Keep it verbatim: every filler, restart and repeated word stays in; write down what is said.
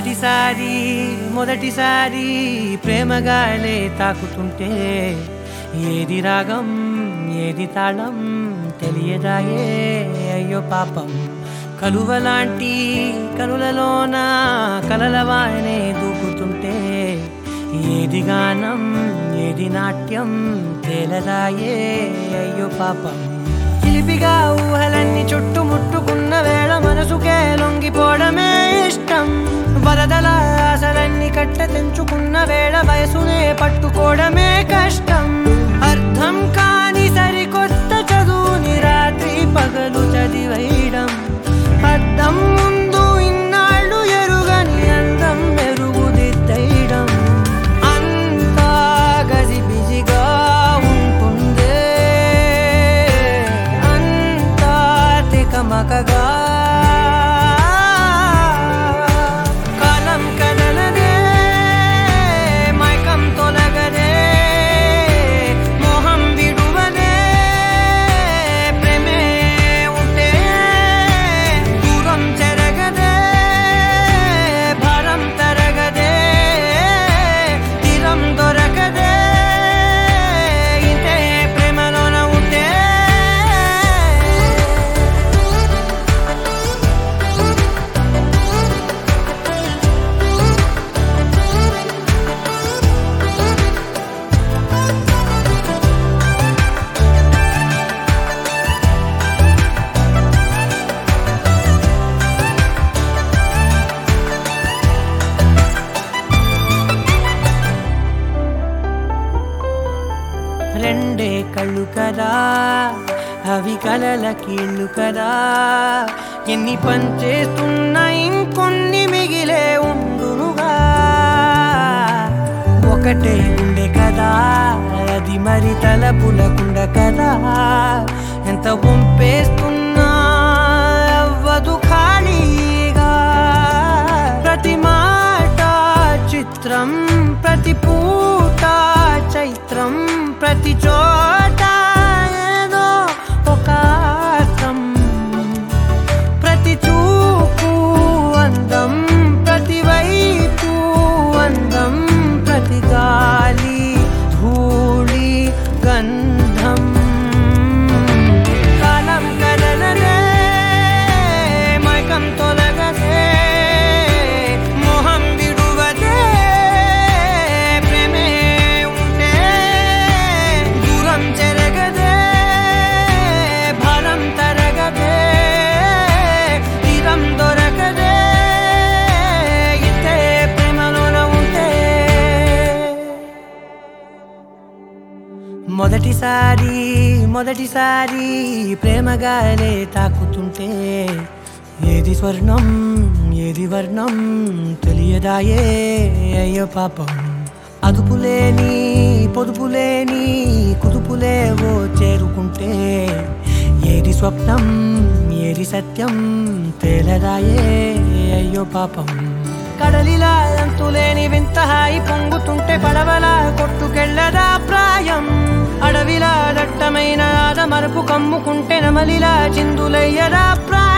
మొదటిసారి మొదటిసారి ప్రేమగాలే తాకుతుంటే ఏది రాగం ఏది తాళం తెలియదాయే అయ్యో పాపం కలువలాంటి కనులలోన కలలవానే దూకుతుంటే ఏది గానం ఏది నాట్యం తేలదాయే అయ్యో పాపం చిలిపిగా ఊహలన్నీ చుట్టుముట్టుకున్న వేళ మనసుకే లొంగిపోవడమే ఇష్టం వరదల ఆశలన్నీ కట్ట తెంచుకున్న వేళ వయసునే పట్టుకోవడమే కష్టం అర్థం కాని సరికొత్త చదువుని రాత్రి పగలు చదివేయడం అద్దం ముందు ఇన్నాళ్ళు ఎరుగని అందం మెరుగుదిద్దడం అంతా గజిబిజిగా ఉంటుందే అంతా తికమకగా కాలం కదలదే మైకం తొలగదే మోహం విడువదే ప్రేమే ఉంటే దూరం చెరగదే భారం తరగదే తీరం దొరకదే ఇంతే ప్రేమలోన ఉంటే రెండే కళ్ళు కదా అవి కలల కీళ్ళు కదా ఎన్ని పనిచేస్తున్నా ఇంకొన్ని మిగిలే ఉండునుగా ఒకటే ఉండే కదా అది మరి తలపులకుండ కదా ఎంత పంపేస్తున్నా అవ్వదు ఖాళీగా ప్రతి మాట చిత్రం ప్రతి పూట చైత్రం ప్రతి చోట ఏదో ఒక అర్థం ప్రతి చూపు అందం ప్రతి వైపు అందం ప్రతి గాలి ధూళి గంధం కాలం కదలదే మైకం తొలగదే మోహం విడువదే ప్రేమే ఉంటే దూరం చెరగదే భారం తరగదే తీరం దొరకదే ఇంతే ప్రేమలోన ఉంటే మొదటిసారి మొదటిసారి ప్రేమగాలే తాకుతుంటే ఏది స్వర్ణం ఏది వర్ణం తెలియదాయే అయ్యో పాపం అదుపులేని పొదుపులేని కుదుపులేవో చేరుకుంటే ఏది స్వప్నం ఏది సత్యం తేలదాయే అయ్యో పాపం కడలిలా అంతులేని వింత హాయి పొంగుతుంటే పడవలా కొట్టుకెళ్ళదా ప్రాయం అడవిలా దట్టమైన ఆద మరుపు కమ్ముకుంటే నమలిలా చిందులయ్యదా ప్రాయం